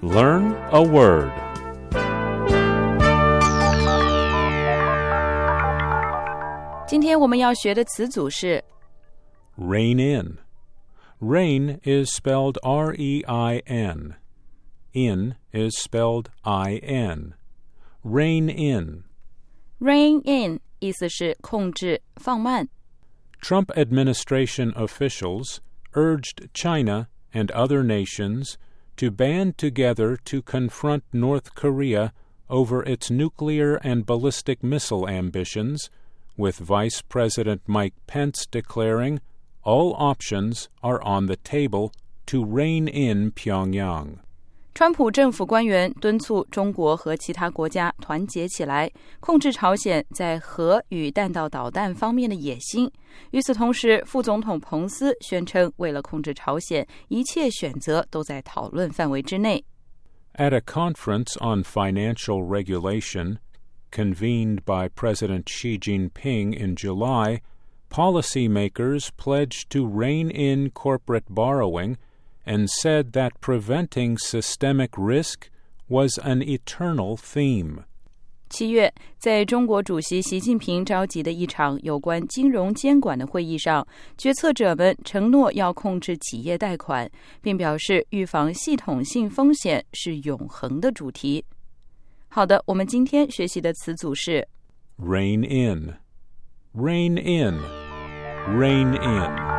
Learn a word. "今天我们要学的词组是 Rein in. Rein is spelled R-E-I-N. In is spelled I-N. Rein in. rein in， 意思是控制、放慢。 Trump administration officials urged China and other nations to band together to confront North Korea over its nuclear and ballistic missile ambitions, with Vice President Mike Pence declaring all options are on the table to rein in Pyongyang. 川普政府官员敦促中国和其他国家团结起来，控制朝鲜在核与弹道导弹方面的野心。与此同时，副总统彭斯宣称，为了控制朝鲜，一切选择都在讨论范围之内。 At a conference on financial regulation convened by President Xi Jinping in July, policymakers pledged to rein in corporate borrowing and said that preventing systemic risk was an eternal theme. 7月，在中国主席习近平召集的一场有关金融监管的会议上，决策者们承诺要控制企业贷款，并表示预防系统性风险是永恒的主题。好的，我们今天学习的词组是 Rein in. Rein in. Rein in.